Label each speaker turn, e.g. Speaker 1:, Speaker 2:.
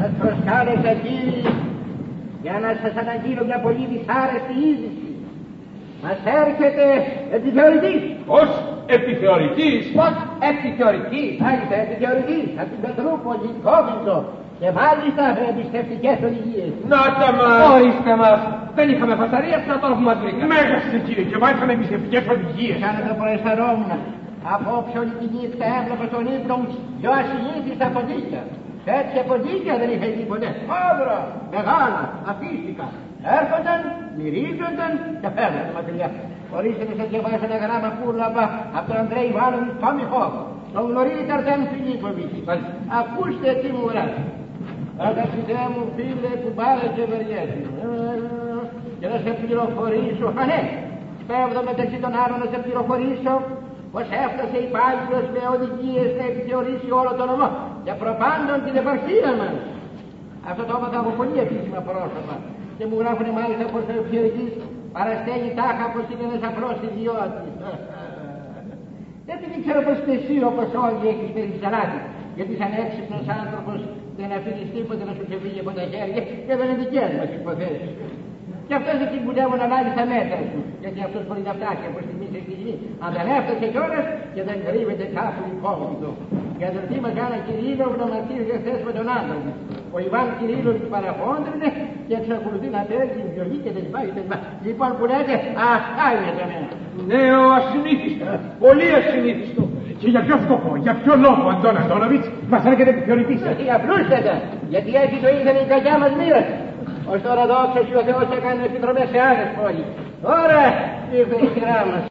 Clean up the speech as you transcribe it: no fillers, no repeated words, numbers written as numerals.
Speaker 1: Σας προσκάλεσα, κύριοι, για να σας αναγγείλω μια πολύ δυσάρεστη είδηση. Μας έρχεται επιθεωρητής.
Speaker 2: Ως επιθεωρητής?
Speaker 1: Πώς επιθεωρητής? Μάλιστα επιθεωρητής από την Πετρούπολη, Κόβιντο, και μάλιστα με εμπιστευτικές οδηγίες.
Speaker 2: Να τα μας!
Speaker 3: Ορίστε μας, δεν είχαμε φασαρία, να τώρα που μας βρήκαν.
Speaker 2: Μέγαστε, κύριε, και μάλιστα με εμπιστευτικές οδηγίες.
Speaker 1: Σαν να το προαισθανόμουν. Απόψε όλη τη νύχτα έβλεπα στον ύπνο μου δυο ασυνήθιστα ποντίκια. Τέτοια ποντίκια δεν είχα δει ποτέ. Μαύρα, μεγάλα, αφύστικα. Έρχονταν, μυρίζονταν και φέρνανε μακριά. Ορίστε να σας διαβάσω ένα γράμμα που λάβα από τον Αντρέη Ιβάνοβιτς Τόμιχοφ. Τον γνωρίζει Ταρτάν Φιλίπποβιτς. Ακούστε τι μου γράφει. Αγαπητέ μου φίλε κουμπάρε και βεριέτη. Και να σε πληροφορήσω. Α, ναι, σπέβδω μεταξύ των άλλων να σε πληροφορήσω πως έφτασε υπάλληλος με οδηγίες να επιθεωρήσει όλο το νομό και προπάντων την επαρχία μας. Αυτό το έμαθα από πολύ επίσημα πρόσωπα και μου γράφουνε μάλιστα πως ο επιθεωρητής παραστέλει τάχα πως είναι ένας απλός ιδιώτης. Δεν ξέρω πως και εσύ όπως όλοι έχεις περισσαλάτη, γιατί σαν έξυπνος άνθρωπος δεν αφήνεις τίποτε να σου ξεφύγει από τα χέρια και δεν είναι δικές μας υποθέσεις. Και αυτός εκεί που λέγουν να λάβει τα μέτρα σου, γιατί αυτός μπορεί να φτάσει από στιγμή σε στιγμή. Αν δεν έφτασε κιόλας και δεν κρύβεται κάπου υπόβλητο. Η αδερφή μας Άννα Κυρίλο γνωματίζεται χθες με τον άντρα της. Ο Ιβάν Κυρίλο της παραφόντρινε και εξακολουθεί να παίρνει την βιολή και δεν πάει. Λοιπόν που λέτε, αυτά είναι για μένα.
Speaker 2: Νέο ασυνήθιστο, πολύ ασυνήθιστο. Και για ποιο σκοπό, για ποιο λόγο, Αντών Αντώνοβιτς, μας έρχεται επιθεωρητής?
Speaker 1: Γιατί απλούστατα, γιατί έτσι το ήθελε η κακιά μας μοίρα. Ως τώρα δόξα σου ο Θεός έκανε επιδρομές σε άλλες πόλεις. Τώρα ήρθε η σειρά μας.